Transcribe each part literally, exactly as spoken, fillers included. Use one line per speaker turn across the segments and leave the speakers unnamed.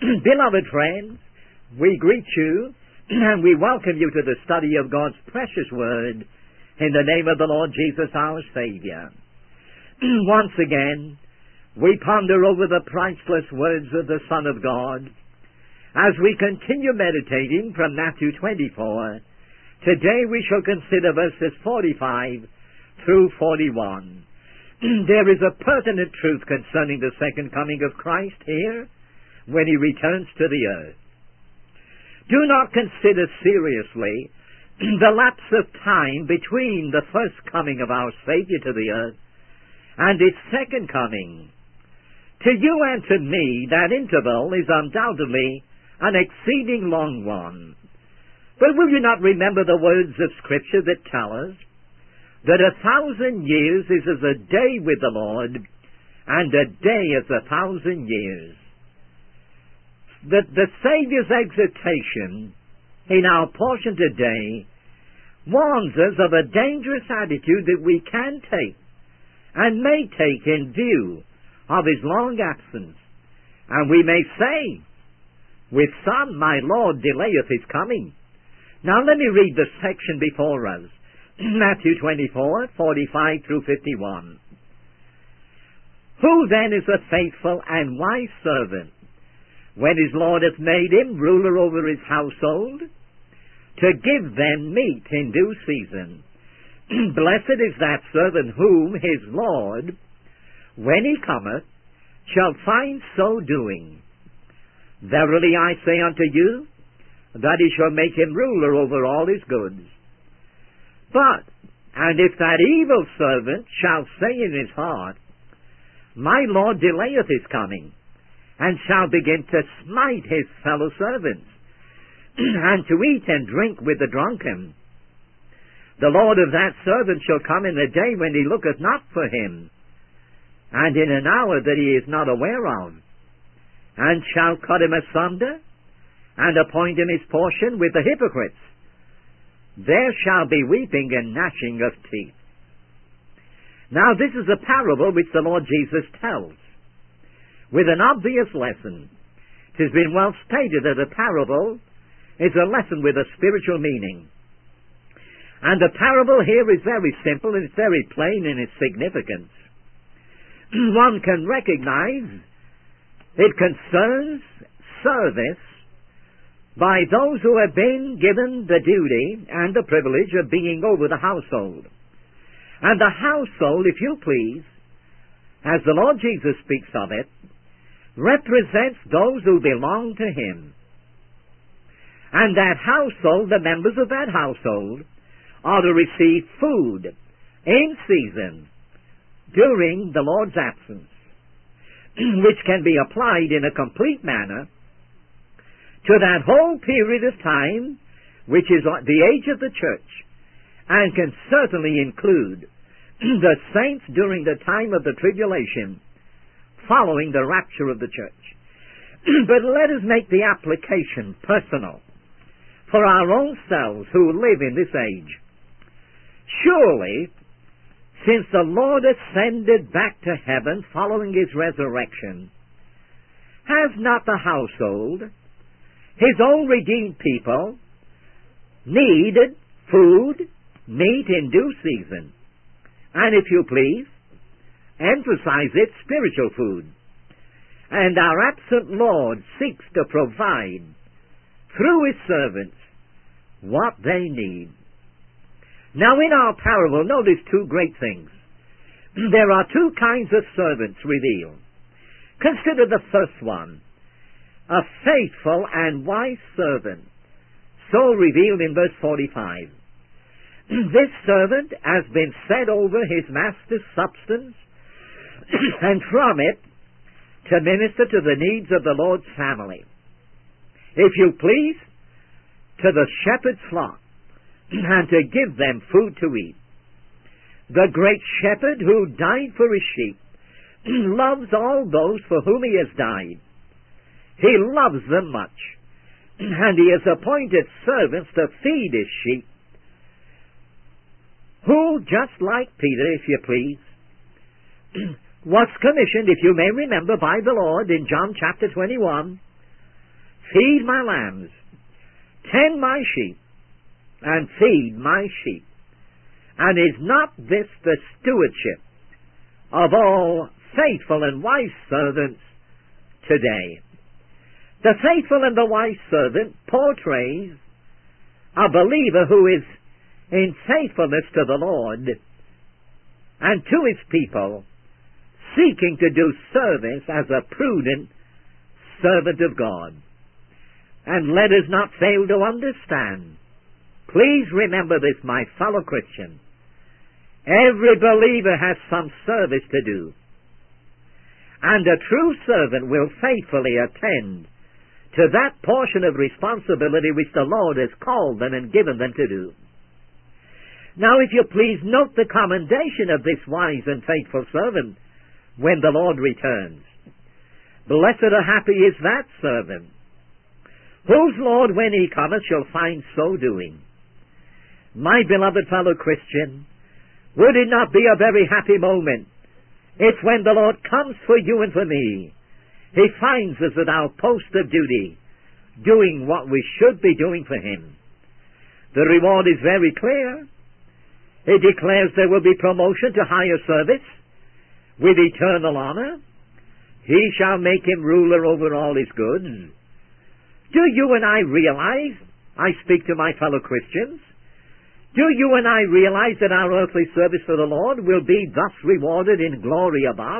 Beloved friends, we greet you and we welcome you to the study of God's precious Word in the name of the Lord Jesus our Savior. Once again, we ponder over the priceless words of the Son of God as we continue meditating from Matthew twenty-four. Today we shall consider verses forty-five through forty-one. There is a pertinent truth concerning the second coming of Christ here when he returns to the earth. Do not consider seriously the lapse of time between the first coming of our Savior to the earth and his second coming. To you and to me, that interval is undoubtedly an exceeding long one. But will you not remember the words of Scripture that tell us that a thousand years is as a day with the Lord, and a day as a thousand years? That the Savior's exhortation in our portion today warns us of a dangerous attitude that we can take and may take in view of his long absence. And we may say, with some, my Lord delayeth his coming. Now let me read the section before us. Matthew twenty-four, forty-five through fifty-one. Who then is a faithful and wise servant, when his Lord hath made him ruler over his household, to give them meat in due season? Blessed is that servant whom his Lord, when he cometh, shall find so doing. Verily I say unto you, that he shall make him ruler over all his goods. But, and if that evil servant shall say in his heart, my Lord delayeth his coming, and shall begin to smite his fellow servants, and to eat and drink with the drunken, the Lord of that servant shall come in a day when he looketh not for him, and in an hour that he is not aware of, and shall cut him asunder, and appoint him his portion with the hypocrites. There shall be weeping and gnashing of teeth. Now this is a parable which the Lord Jesus tells, with an obvious lesson. It has been well stated that a parable is a lesson with a spiritual meaning. And the parable here is very simple and it's very plain in its significance. One can recognize it concerns service by those who have been given the duty and the privilege of being over the household. And the household, if you please, as the Lord Jesus speaks of it, represents those who belong to him. And that household, the members of that household, are to receive food in season during the Lord's absence, which can be applied in a complete manner to that whole period of time, which is the age of the church, and can certainly include the saints during the time of the tribulation, following the rapture of the church. But let us make the application personal for our own selves who live in this age. Surely, since the Lord ascended back to heaven following his resurrection, has not the household, his own redeemed people, needed food, meat in due season, and if you please, emphasize it, spiritual food. And our absent Lord seeks to provide, through his servants, what they need. Now in our parable, notice two great things. There are two kinds of servants revealed. Consider the first one, a faithful and wise servant, so revealed in verse forty-five. This servant has been set over his master's substance, and from it to minister to the needs of the Lord's family. If you please, to the shepherd's flock, and to give them food to eat. The great shepherd who died for his sheep loves all those for whom he has died. He loves them much, and he has appointed servants to feed his sheep, who, just like Peter, if you please, was commissioned, if you may remember, by the Lord in John chapter twenty-one, feed my lambs, tend my sheep, and feed my sheep. And is not this the stewardship of all faithful and wise servants today? The faithful and the wise servant portrays a believer who is in faithfulness to the Lord and to his people, seeking to do service as a prudent servant of God. And let us not fail to understand. Please remember this, my fellow Christian. Every believer has some service to do. And a true servant will faithfully attend to that portion of responsibility which the Lord has called them and given them to do. Now, if you please note the commendation of this wise and faithful servant when the Lord returns. Blessed or happy is that servant, whose Lord, when he cometh, shall find so doing. My beloved fellow Christian, would it not be a very happy moment if when the Lord comes for you and for me, he finds us at our post of duty, doing what we should be doing for him? The reward is very clear. It declares there will be promotion to higher service with eternal honor. He shall make him ruler over all his goods. Do you and I realize, I speak to my fellow Christians, do you and I realize that our earthly service for the Lord will be thus rewarded in glory above?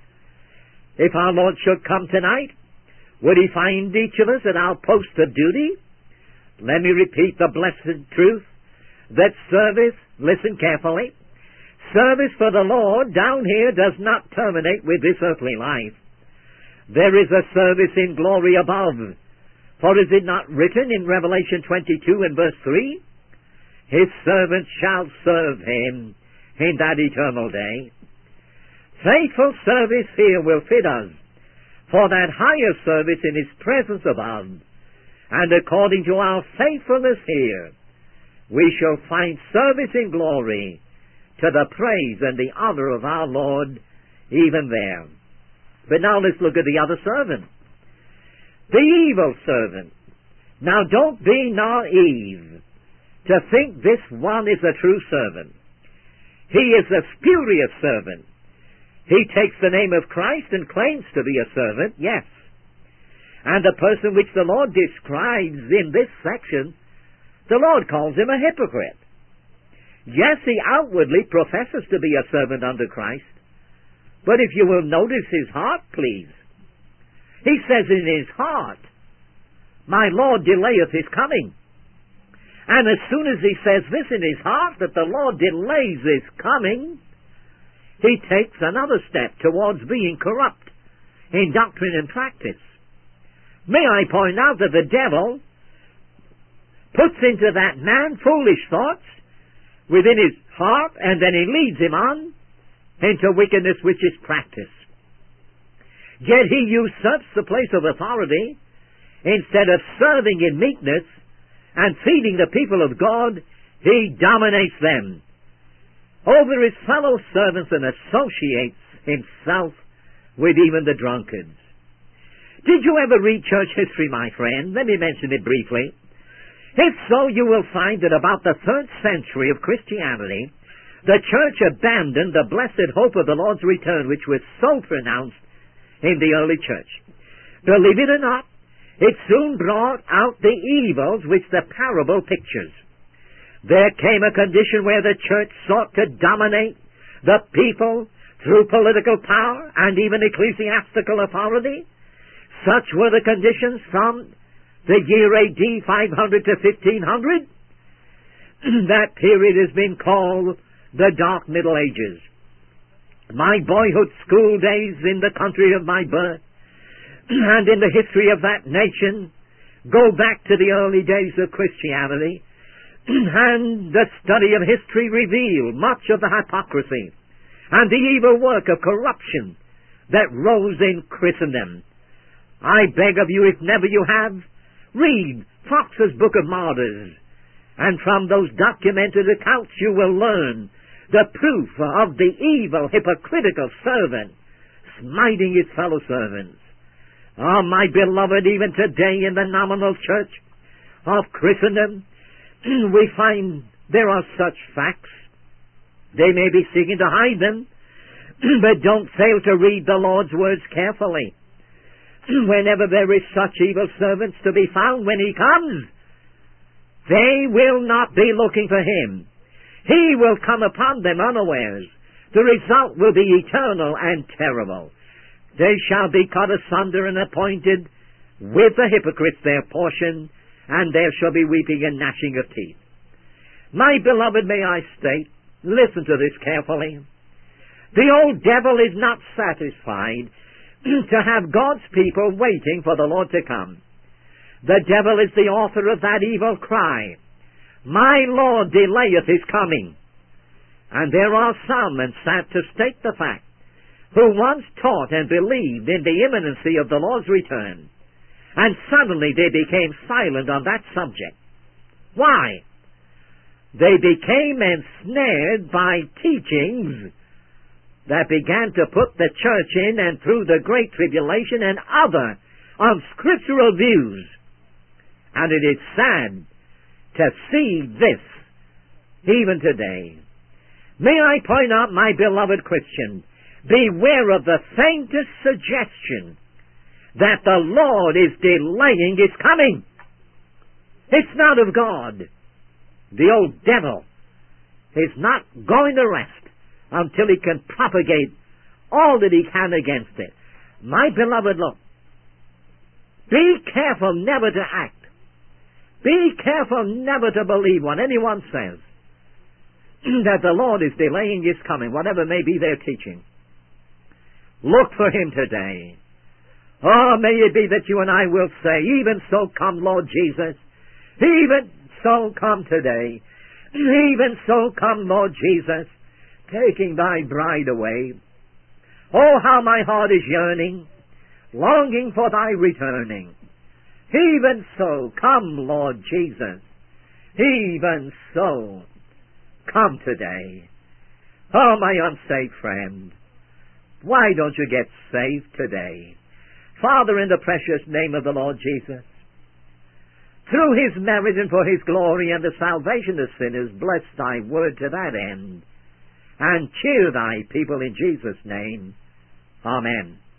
If our Lord should come tonight, would he find each of us at our post of duty? Let me repeat the blessed truth that service, listen carefully, service for the Lord down here does not terminate with this earthly life. There is a service in glory above. For is it not written in Revelation twenty-two and verse three? His servants shall serve him in that eternal day. Faithful service here will fit us for that higher service in his presence above. And according to our faithfulness here, we shall find service in glory to the praise and the honor of our Lord even there. But now let's look at the other servant. The evil servant. Now don't be naive to think this one is a true servant. He is a spurious servant. He takes the name of Christ and claims to be a servant, yes. And the person which the Lord describes in this section, the Lord calls him a hypocrite. Yes, he outwardly professes to be a servant under Christ, but if you will notice his heart, please, he says in his heart, my Lord delayeth his coming. And as soon as he says this in his heart, that the Lord delays his coming, he takes another step towards being corrupt in doctrine and practice. May I point out that the devil puts into that man foolish thoughts within his heart, and then he leads him on into wickedness which is practice. Yet he usurps the place of authority. Instead of serving in meekness and feeding the people of God, he dominates them over his fellow servants and associates himself with even the drunkards. Did you ever read church history, my friend? Let me mention it briefly. If so, you will find that about the third century of Christianity, the church abandoned the blessed hope of the Lord's return, which was so pronounced in the early church. Believe it or not, it soon brought out the evils which the parable pictures. There came a condition where the church sought to dominate the people through political power and even ecclesiastical authority. Such were the conditions from the year A D five hundred to fifteen hundred. That period has been called the Dark Middle Ages. My boyhood school days in the country of my birth and in the history of that nation go back to the early days of Christianity, and the study of history revealed much of the hypocrisy and the evil work of corruption that rose in Christendom. I beg of you, if never you have, read Fox's Book of Martyrs, and from those documented accounts you will learn the proof of the evil, hypocritical servant smiting his fellow servants. Oh, my beloved, even today in the nominal church of Christendom, we find there are such facts. They may be seeking to hide them, but don't fail to read the Lord's words carefully. Whenever there is such evil servants to be found when He comes, they will not be looking for Him. He will come upon them unawares. The result will be eternal and terrible. They shall be cut asunder and appointed with the hypocrites their portion, and there shall be weeping and gnashing of teeth. My beloved, may I state, listen to this carefully. The old devil is not satisfied to have God's people waiting for the Lord to come. The devil is the author of that evil cry, "My Lord delayeth His coming." And there are some, and sad to state the fact, who once taught and believed in the imminency of the Lord's return, and suddenly they became silent on that subject. Why? They became ensnared by teachings that began to put the church in and through the Great Tribulation and other unscriptural views. And it is sad to see this even today. May I point out, my beloved Christian, beware of the faintest suggestion that the Lord is delaying His coming. It's not of God. The old devil is not going to rest until he can propagate all that he can against it. My beloved, look, be careful never to act. Be careful never to believe what anyone says, that the Lord is delaying His coming, whatever may be their teaching. Look for Him today. Oh, may it be that you and I will say, even so come, Lord Jesus. Even so come today. Even so come, Lord Jesus, taking Thy bride away. Oh, how my heart is yearning, longing for Thy returning. Even so, come, Lord Jesus. Even so, come today. Oh, my unsaved friend, why don't you get saved today? Father, in the precious name of the Lord Jesus, through His merit and for His glory and the salvation of sinners, bless Thy word to that end, and cheer Thy people in Jesus' name. Amen.